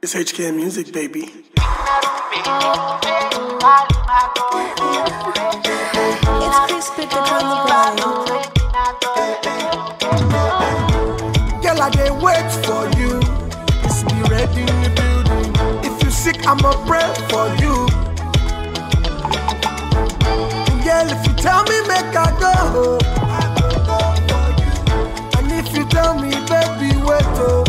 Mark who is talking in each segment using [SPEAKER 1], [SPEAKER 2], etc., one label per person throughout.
[SPEAKER 1] It's HK Music, baby.
[SPEAKER 2] It's Chris Pickett on the line.
[SPEAKER 1] Girl, I dey wait for you. It's be ready in the building. If you sick, I'ma pray for you. Girl, if you tell me, make I go. And if you tell me, baby, wait, oh.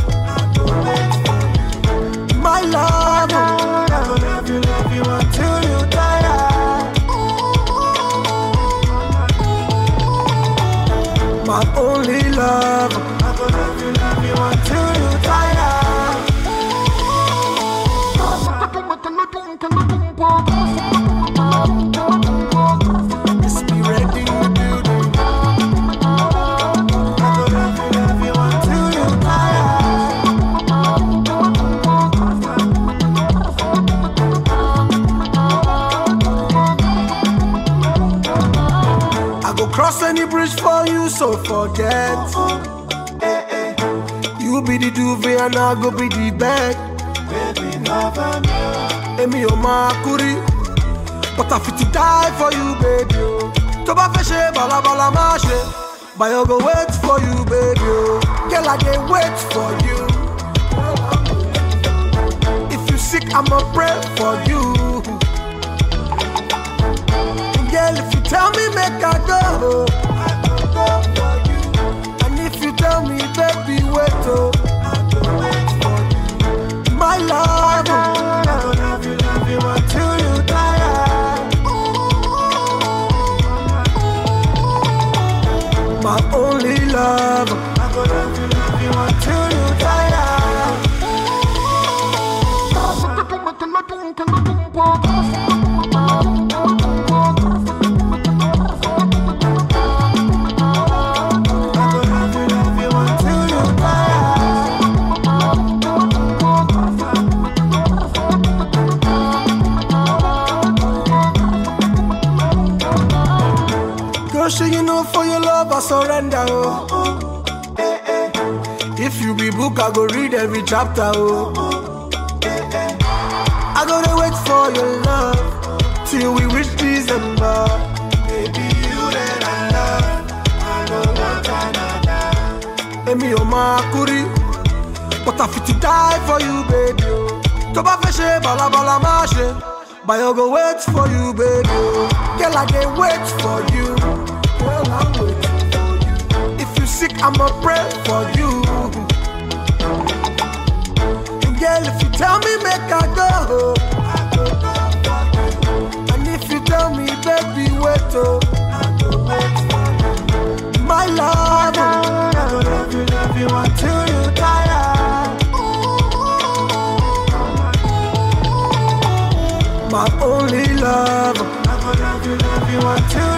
[SPEAKER 1] My love, I gonna love you until you die. My only love, I gonna love you until you die. Just be ready in the building. I gonna love you until you die. Cross any bridge for you, so forget. You be the duvet and I go be the bed. Baby, never know. Emi o ma kuri, but I fit to die for you, baby. Toba feshe, bala bala mashe, but I go wait for you, baby. Girl, I dey wait for you. If you sick, I'ma pray for you. Girl, if you tell me, make I go. I go for you. And if you tell me, baby, wait, oh. I go wait for you. My love, I gonna love you until you die. My only love, I gonna love you until you die. So you know for your love I surrender, oh. If you be book, I go read every chapter, oh. I gotta wait for your love till we reach December. Baby, you that I love, I don't want another. Emi o ma kuri, but I fit to die for you, baby. Toba feshe, bala bala mashe, but I go wait for you, baby. Girl, I dey wait for you. Well, I'm waiting for you. If you sick, I'ma pray for you. And girl, if you tell me, make I go. I go for you. And if you tell me, baby, wait, oh. I go wait for you. My love, I gonna love you until you die. My only love, I gonna love you until